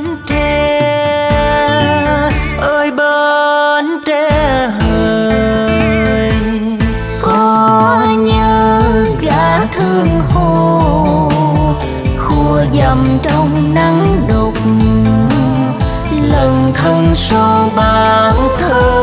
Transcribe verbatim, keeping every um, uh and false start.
bến tre, ơi bến tre hỡi. Có nhớ gã thương hồ khua dầm trong nắng đục, lần thân son bạc thơ